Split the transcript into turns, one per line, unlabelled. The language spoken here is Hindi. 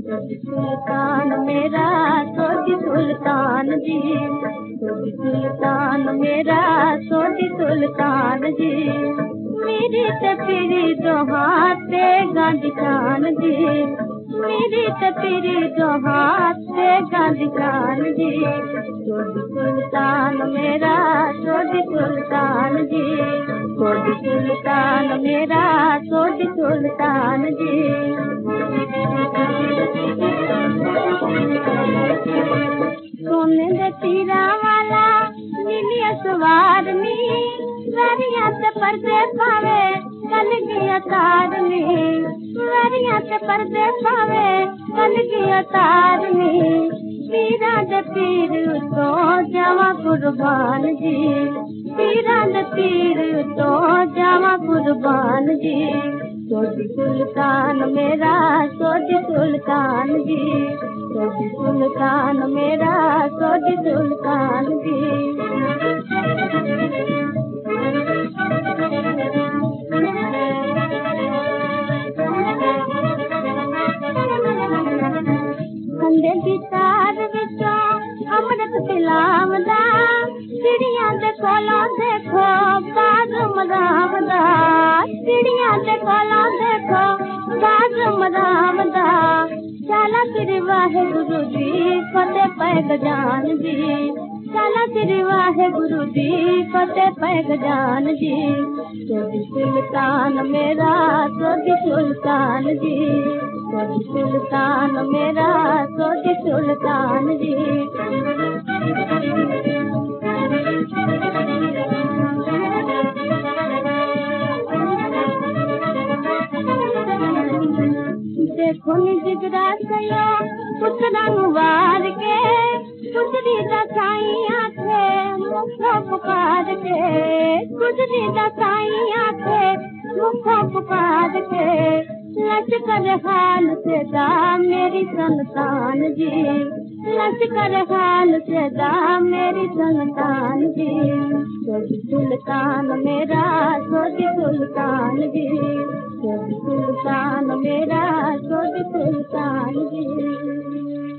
सुल्तान मेरा सोटी सुल्तान जी, सोटी सुल्तान मेरा सोटी सुल्तान जी। मेरी तपीरी दो हाथ से गांधी खान जी, मेरी तपीरी दो हाथ से गांधी खान जी। सोटी सुल्तान मेरा सोटी सुल्तान जी, सोटी सुल्तान मेरा सोटी सुल्तान जी। सोने दे तीरा वाला नीली सवार नी, वरिया ते पर्दे पावे कल गया तार नी, वरिया ते पर्दे पावे कल गया तार नी। पीरा दे पीर तो जावा कुर्बान जी, पीरा दे पीर तो जावा कुर्बान जी। सोटी सुल्तान मेरा सोटी सुल्तान जी, सोटी सुल्तान मेरा सोटी सुल्तान जी। कंधे की तार विचों अमृत पिलावदा, चिड़िया दे कोलों देखो बाज़ मदावदा, चिड़िया दे कोलों देखो बाज़ मदावदा। चाला श्री वाहेगुरु जी फतेह पैग जान जी, चाला श्री वाहेगुरु जी फतेह पैग जान जी। सोटी सुल्तान मेरा सोटी सुल्तान जी, सोटी सुल्तान मेरा सोटी सुल्तान जी। देखो नी जिगरा सयो पुतरा वार के, पुतरी दा साईं आखे मुखो पुकार के, पुतरी दा साईं आखे मुखो पुकार के। लश्कर हाल से दा मेरी संतान जी, लश्कर हाल से दा मेरी संतान जी। सोटी सुल्तान मेरा सोटी सुल्तान जी, सोटी सुल्तान मेरा सोटी सुल्तान जी।